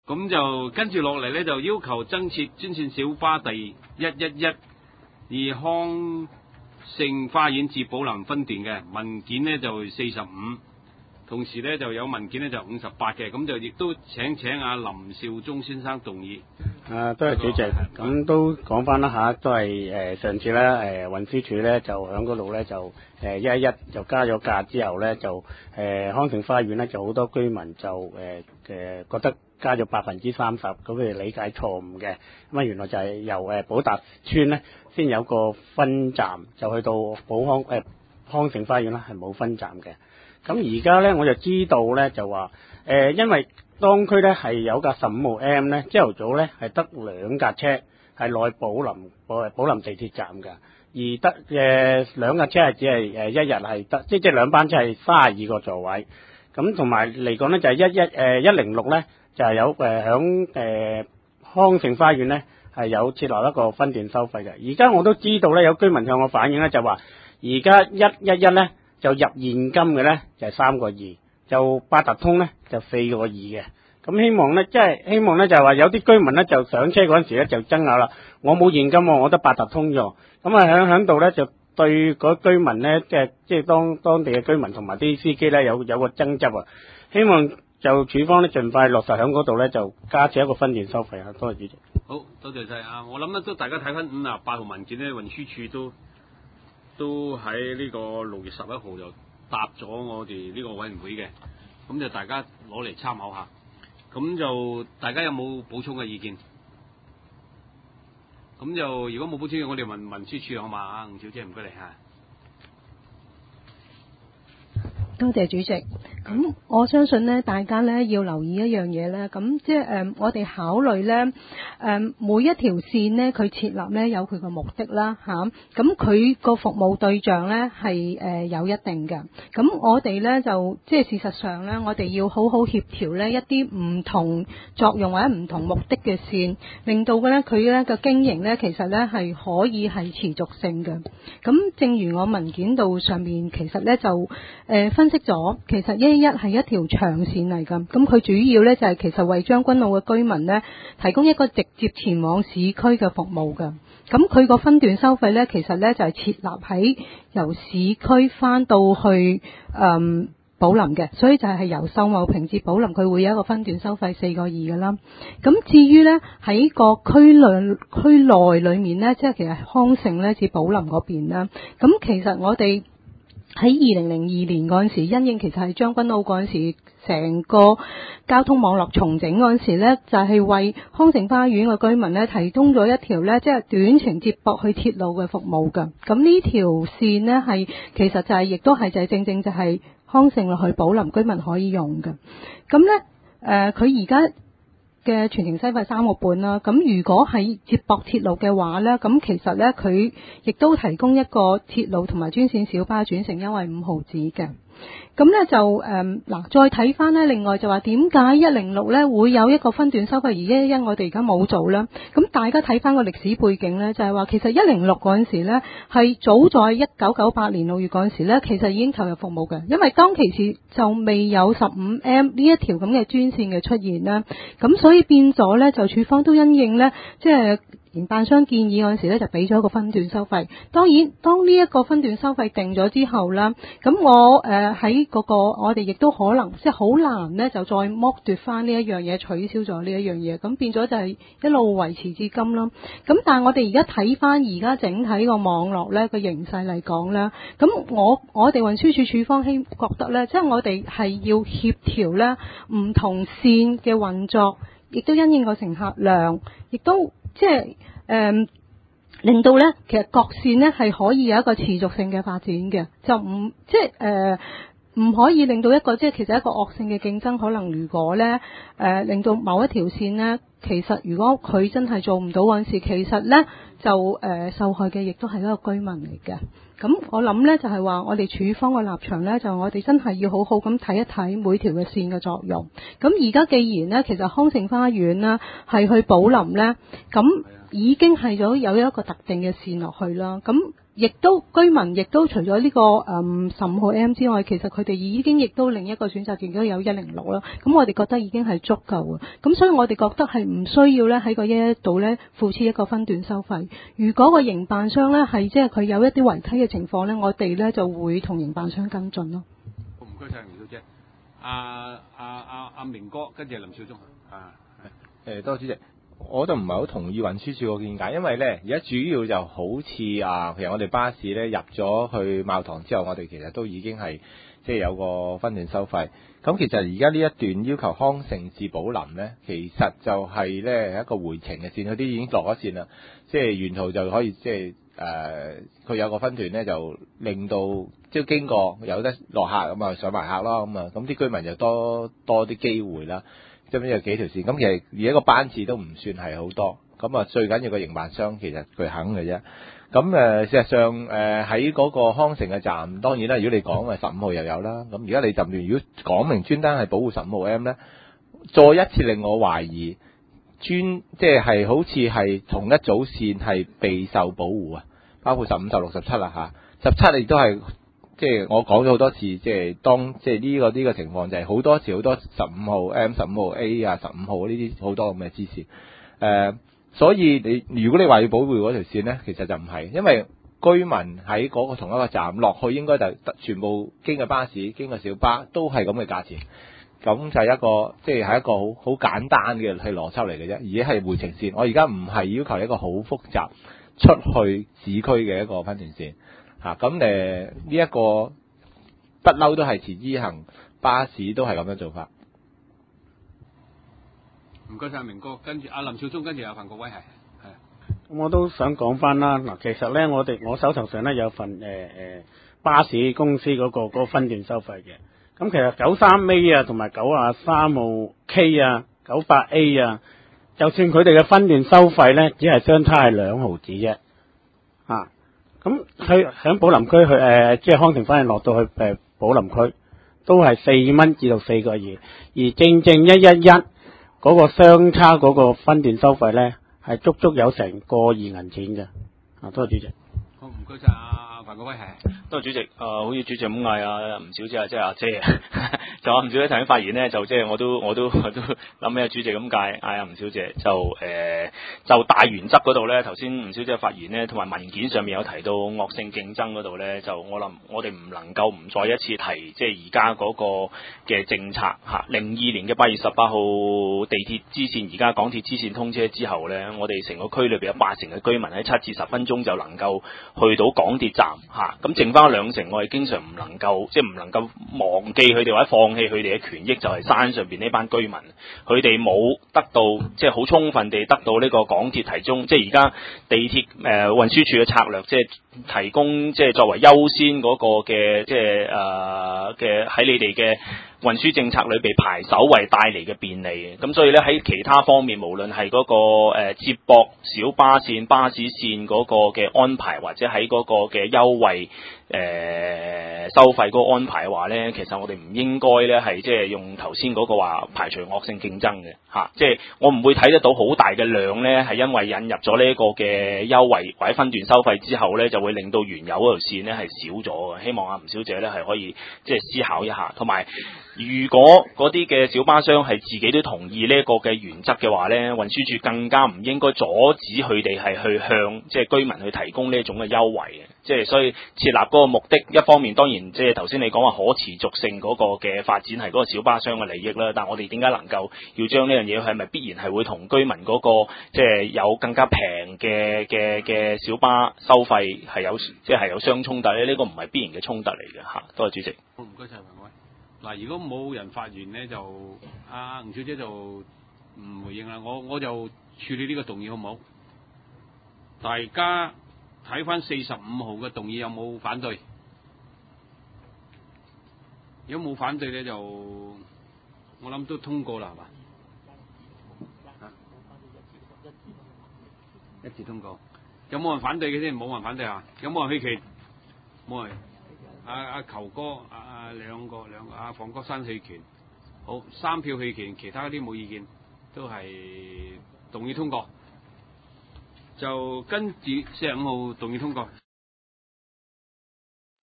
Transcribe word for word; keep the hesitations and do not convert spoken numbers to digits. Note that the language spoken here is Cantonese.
咁就跟住落嚟咧，就要求增設專線小巴第一一一二康盛花園至寶林分段嘅文件呢就四十五，同時咧就有文件咧就五十八嘅，咁就亦都請請阿林少忠先生動議。 啊，多謝主席。咁都講翻啦嚇，都係誒、呃、上次咧誒、呃、運輸署咧就喺嗰度咧就誒一一一就加咗價之後咧就誒、呃、康盛花園咧就好多居民就誒誒、呃、覺得加咗百分之三十，咁佢哋理解錯誤嘅。咁啊原來就係由誒寶達邨咧先有個分站，就去到寶康誒、呃、康盛花園啦，係冇分站嘅。咁而家咧我就知道咧就話誒、呃，因為當區咧係有架十五號 M 咧，朝頭早咧係得兩架車係內寶林誒寶林地鐵站嘅，而得誒兩架車係只係誒一日係得，即即兩班車係三十二個座位。咁同埋嚟講咧就係一一誒一零六咧就係有誒響誒康盛花園咧係有設立一個分段收費嘅。而家我都知道咧有居民向我反映咧就話，而家一一一咧就入現金嘅咧就係三個二。就八達通咧就四個二嘅，咁希望咧即係希望咧就係話有啲居民咧就上車嗰陣時咧就爭拗啦，我冇現金喎，我得八達通啫，咁啊響響度咧就對嗰居民咧即係即係當當地嘅居民同埋啲司機咧有有個爭執啊，希望就署方咧盡快落實響嗰度咧就加設一個分段收費啊，多謝主席。 好多謝晒啊！我諗咧都大家睇翻五啊八號文件咧，運輸署都都喺呢個六月十一號就答咗我哋呢個委員會嘅，咁就大家攞嚟參考下。咁就大家有冇補充嘅意見？咁就如果冇補充嘅，我哋問運輸署好嘛？啊，吳小姐唔該你嚇。 多謝主席。咁我相信咧，大家咧要留意一樣嘢咧，咁即係誒、呃，我哋考慮咧誒、呃，每一條線咧，佢設立咧有佢個目的啦嚇，咁佢個服務對象咧係誒有一定嘅。咁我哋咧就即係事實上咧，我哋要好好協調咧一啲唔同作用或者唔同目的嘅線，令到嘅咧佢咧個經營咧其實咧係可以係持續性嘅。咁正如我文件度上面其實咧就誒、呃、分析咗，其實一一係一條長線嚟㗎，咁佢主要咧就係其實為將軍澳嘅居民咧提供一個直接前往市區嘅服務㗎。咁佢個分段收費咧，其實咧就係設立喺由市區翻到去誒寶林嘅，所以就係由秀茂坪至寶林，佢會有一個分段收費四個二㗎啦。咁至於咧喺個區內區內裏面咧，即係其實康盛咧至寶林嗰邊啦，咁其實我哋喺二零零二年嗰陣時，因應其實係將軍澳嗰陣時，成個交通網絡重整嗰陣時咧，就係、是、為康盛花園嘅居民咧提供咗一條咧，即係短程接駁去鐵路嘅服務㗎。咁呢條線呢，係其實就係、是、亦都係就係正正就係康盛落去寶林居民可以用㗎。咁咧誒，佢而家嘅全程收費三個半啦，咁如果係接駁鐵路嘅話呢，咁其實呢，佢亦都提供一個鐵路同埋專線小巴轉乘優惠五毫子嘅。咁呢就誒嗱、呃，再睇翻呢，另外就話點解一零六呢會有一個分段收費，而一一一我哋而家冇做呢？咁大家睇翻個歷史背景呢，就係、是、話其實一零六嗰陣時呢係早在一九九八年六月嗰陣時呢，其實已經投入服務嘅，因為當其時就未有十五 M 呢一條咁嘅專線嘅出現啦，咁所以變咗呢，就署方都因應呢，即係營辦商建議嗰陣時咧，就俾咗一個分段收費。當然，當呢一個分段收費定咗之後啦，咁我誒喺嗰個我哋亦都可能即係好難咧，就再剝奪翻呢一樣嘢，取消咗呢一樣嘢，咁變咗就係一路維持至今啦。咁但係我哋而家睇翻而家整體個網絡咧個形勢嚟講咧，咁我我哋運輸署署方希覺得咧，即係我哋係要協調咧唔同線嘅運作，亦都因應個乘客量，亦都即係誒、呃，令到咧，其實各線咧係可以有一個持續性嘅發展嘅，就唔即係誒，唔、呃、可以令到一個即係其實一個惡性嘅競爭。可能如果咧誒、呃，令到某一條線咧，其實如果佢真係做唔到嗰陣時，其實咧就誒、呃、受害嘅亦都係一個居民嚟嘅。咁我諗咧就係話，我哋署方嘅立場咧，就我哋真係要好好咁睇一睇每條嘅線嘅作用。咁而家既然咧，其實康盛花園啦係去寶林咧，咁已經係咗有一個特定嘅線落去啦。咁亦都居民亦都除咗呢、這個誒十五號 M 之外，其實佢哋已經亦都另一個選擇，亦都有一零六啦。咁我哋覺得已經係足夠嘅。咁所以我哋覺得係唔需要咧喺個一一度咧付出一個分段收費。如果個營辦商咧係即係佢有一啲違規嘅情況咧，我哋咧就會同營辦商跟進咯。 唔該晒，明小姐。阿阿阿阿明哥，跟住林少忠啊， 誒，多謝主席。我就唔係好同意運輸署個見解，因為咧而家主要就好似啊，其實我哋巴士咧入咗去碼頭之後，我哋其實都已經係即係有個分段收費。咁其實而家呢一段要求康城至寶林咧，其實就係咧一個回程嘅線，嗰啲已經落咗線啦。即係沿途就可以即係誒，佢有個分段咧，就令到即係經過有得落客咁啊，上埋客咯咁啊，咁啲居民就多多啲機會啦。即係有幾條線，咁其實而家個班次都唔算係好多，咁啊最緊要個營辦商其實佢肯嘅啫。咁誒事實上誒喺嗰個康城嘅站，當然啦，如果你講誒十五號又有啦，咁而家你甚至如果講明專登係保護十五號 M 咧，再一次令我懷疑專即係係好似係同一組線係備受保護啊，包括十五、十六、十七啦嚇，十七亦都係。即係我講咗好多次，即係當即係呢個呢個情況就係好多時好多十五號 M、十五號 A 啊、十五號呢啲好多咁嘅支線。誒、呃，所以你如果你話要保護嗰條線咧，其實就唔係，因為居民喺嗰個同一個站落去，應該就全部經過巴士、經過小巴都係咁嘅價錢。咁就係一個即係係一個好好簡單嘅係邏輯嚟嘅啫，而且係回程線。我而家唔係要求一個好複雜出去市區嘅一個分段線。嚇咁誒呢一個不嬲都係持之以恆，巴士都係咁樣做法。 唔該晒明哥，跟住阿林少忠，跟住阿范國威係係。 咁我都想講翻啦，嗱，其實咧我哋我手頭上咧有份誒誒、呃、巴士公司嗰、嗰個嗰個分段收費嘅。咁其實九三 A 啊，同埋九啊三號 K 啊，九八 A 啊，就算佢哋嘅分段收費咧，只係相差係兩毫子啫，啊。咁佢喺寶林區去誒，即係康城花園落到去誒寶林區，都係四蚊至到四個二，而正正一一一嗰個相差嗰個分段收費咧，係足足有成個二銀錢嘅。啊，多謝主席。 好，唔該晒阿范國威係。 多謝主席。誒、呃，好似主席咁嗌啊，吳小姐啊，即係阿姐啊，就阿吳小姐頭先發言咧，就即係我都我都我都諗起阿主席咁嗌嗌阿吳小姐，就誒、呃、就大原則嗰度咧，頭先吳小姐發言咧，同埋文件上面有提到惡性競爭嗰度咧，就我諗我哋唔能夠唔再一次提，即係而家嗰個嘅政策嚇。零二年嘅八月十八號地鐵支線，而家港鐵支線通車之後咧，我哋成個區裏邊有八成嘅居民喺七至十分鐘就能夠去到港鐵站嚇，咁剩翻兩成，我哋經常唔能夠即係唔能夠忘記佢哋或者放棄佢哋嘅權益，就係、是、山上邊呢班居民，佢哋冇得到即係好充分地得到呢個港鐵提供，即係而家地鐵誒、呃、運輸署嘅策略，即係提供即係作為優先嗰個嘅即係誒嘅喺你哋嘅運輸政策裏邊排首位帶嚟嘅便利。咁所以咧喺其他方面，無論係嗰個誒、呃、接駁小巴線、巴士線嗰個嘅安排，或者喺嗰個嘅優惠誒、呃、收費嗰個安排嘅話咧，其實我哋唔應該咧係即係用頭先嗰個話排除惡性競爭嘅嚇，即係我唔會睇得到好大嘅量咧，係因為引入咗呢一個嘅優惠或者分段收費之後咧，就會令到原有嗰條線咧係少咗嘅。希望阿吳小姐咧係可以即係思考一下，同埋如果嗰啲嘅小巴商係自己都同意呢一個嘅原則嘅話咧，運輸署更加唔應該阻止佢哋係去向即係居民去提供呢一種嘅優惠嘅。即係所以設立嗰個目的，一方面當然即係頭先你講話可持續性嗰個嘅發展係嗰個小巴商嘅利益啦，但我哋點解能夠要將呢樣嘢係咪必然係會同居民嗰個即係有更加平嘅嘅嘅小巴收費係有即係有相衝突咧？呢個唔係必然嘅衝突嚟嘅嚇。多謝主席。 好，唔該晒，黃偉。嗱，如果冇人發言咧，就阿吳小姐就唔回應啦。我我就處理呢個動議好唔好？大家睇翻四十五號嘅動議有冇反對？如果冇反對咧，就我諗都通過啦，係嘛？一致通過。有冇人反對嘅先？冇人反對啊？有冇人棄權？冇人。阿阿球哥，阿阿兩個兩個，阿房國山棄權。好，三票棄權，其他啲冇意見，都係動議通過。就跟住四十五號動議通過。